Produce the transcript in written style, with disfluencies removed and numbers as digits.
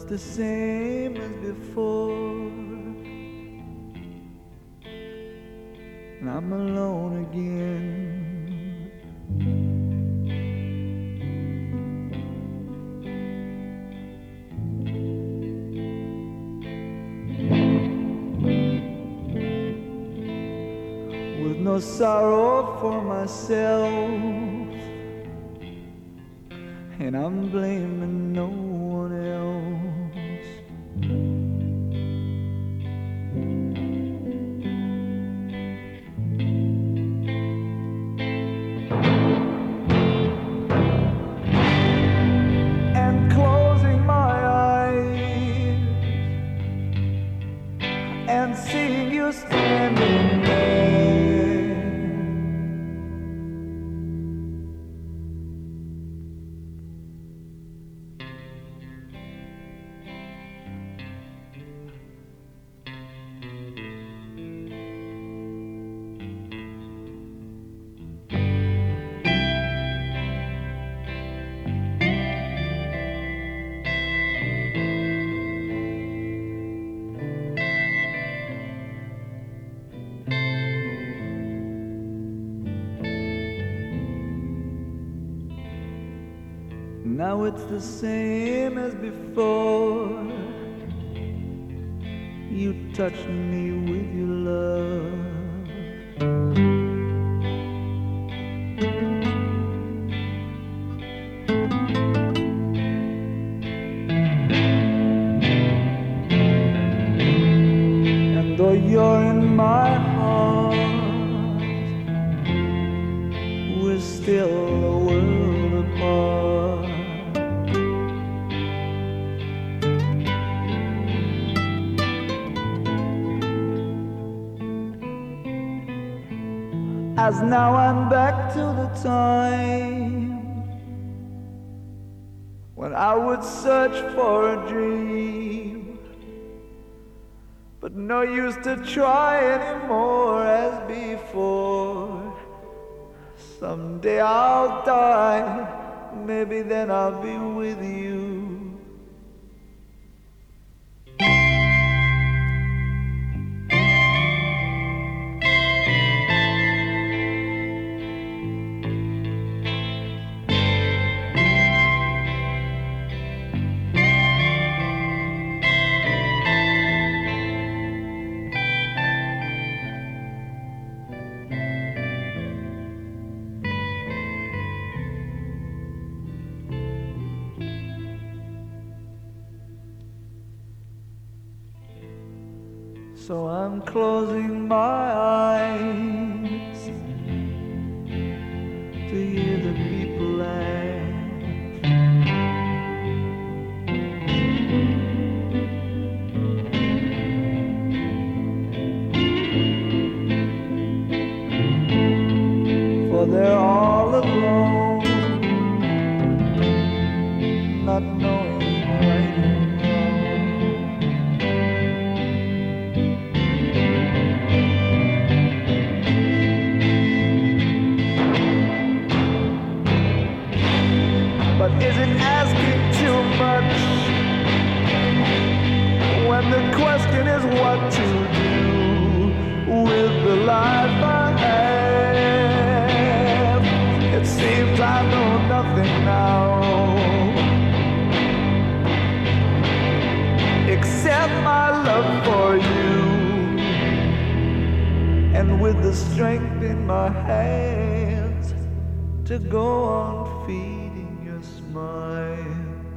the same as before, and I'm alone again. With no sorrow for myself, and I'm blaming no one else. And closing my eyes and seeing you standing there, now it's the same as before. You touched me with your love. And though you're in my heart, we're still a world apart. As now I'm back to the time when I would search for a dream, but no use to try anymore as before. Someday I'll die, maybe then I'll be with you. So I'm closing my eyes to hear the people laugh. For they're all alone, not knowing right and wrong. But is it asking too much when the question is what to do with the life I have? It seems I know nothing now except my love for you, and with the strength in my hands to go on feeding your smile.